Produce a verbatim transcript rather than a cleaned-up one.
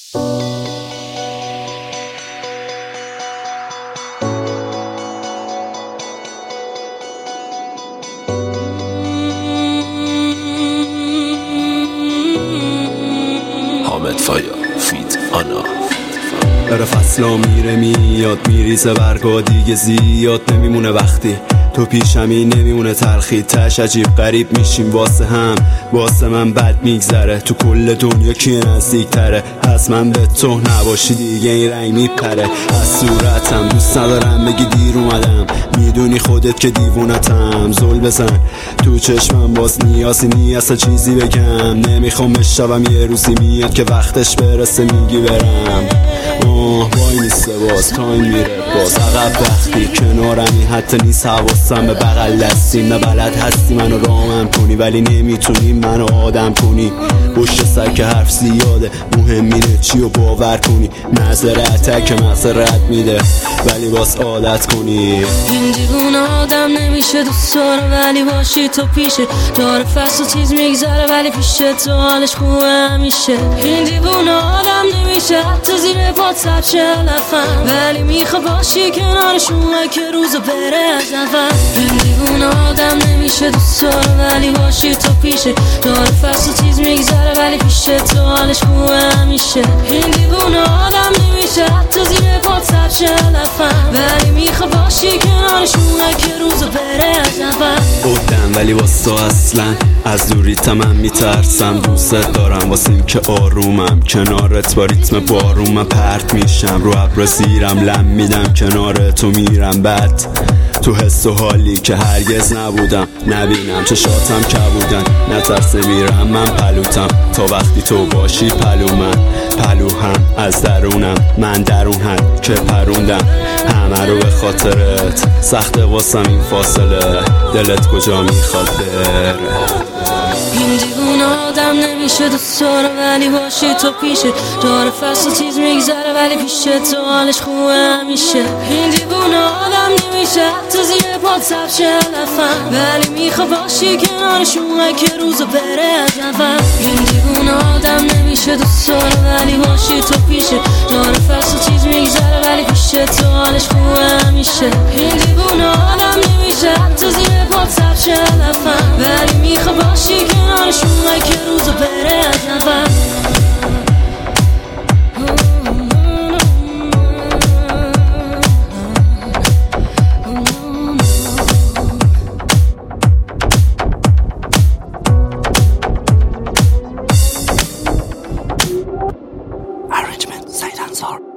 حامد فایا فیت آنا داره فصلا میره میاد میریزه برگا دیگه زیاد نمیمونه وقتی تو پیشمی نمیمونه تلخی تش عجیب غریب میشیم واسه هم واسه من بد میگذره تو کل دنیا کی نزدیک تره از من به تو نباشی دیگه این رنگ میپره از صورتم دوست ندارم بگی دیر اومدم میدونی خودت که دیوونتم زل بزن تو چشمم باز نیازی نیست چیزی بگم نمیخوام بشوم یه روزی میاد که وقتش برسه میگی برم آه وای نیسته باز تایم میره باز عقب وقتی کنارمی حتی نیست حواسم به بغل دستیم نه بلد هستی منو رامم کنی ولی نمیتونی منو آدم کنی پشت سر که حرف زیاده مهم اینه چی رو باور کنی معذرته که معذرت میده ولی باز عادت کنی این دیوونه آدم نمیشه دوست داره ولی باشی تو پیشه داره فصل و چیز میگذره ولی پیشه تو حالش خوبه همیشه این دیوونه آدم نمیشه حتی زیر پات سرچه لفن ولی میخوا باشی کنارشون که روزو بره از نفن این دیوونه آدم نمیشه دوست داره ولی باشی تو پیشه داره فصل و چیز میگذره ولی پیشه تو حالش خوبه همیشه این دیوونه آدم نمیشه حتی زیر پات سرچه لفن ولی میخوا باشی کنارشون که روزو بره از نفن بودم ولی واسه اصلا از دوریت من میترسم دوست دارم واسه این که آرومم کنارت با ریتم بارون من پرت میشم رو ابر زیرم لم میدم کنار تو میرم بد تو حس و حالی که هرگز نبودم نبینم چشاتم کبودن نترسه میرم من پلوتم تا وقتی تو باشی پلو من پلو هم از درونم من درون هم که پروندم همه رو به خاطرت سخت واسم این فاصله دلت کجا میخواد بره این دیوونه آدم نمیشه دوست داره ولی باشی تو پیشه داره فصل و چیز میگذره ولی پیشه تو حالش خوبه همیشه این دیوونه آدم نمیشه حتی زیر پات سرچه لفن ولی میخوا باشی کنارشون که روزو بره از نفن این دیوونه آدم نمیشه دوست داره ولی باشی تو پیشه داره فصل و چیز میگذره ولی پیشه تو حالش خوبه همیشه این دیوونه آدم نمیشه حتی زیر پات سرچه لفن ولی میخوا باشی کنارشون که روزو بره از نفن Arrangement Side Answer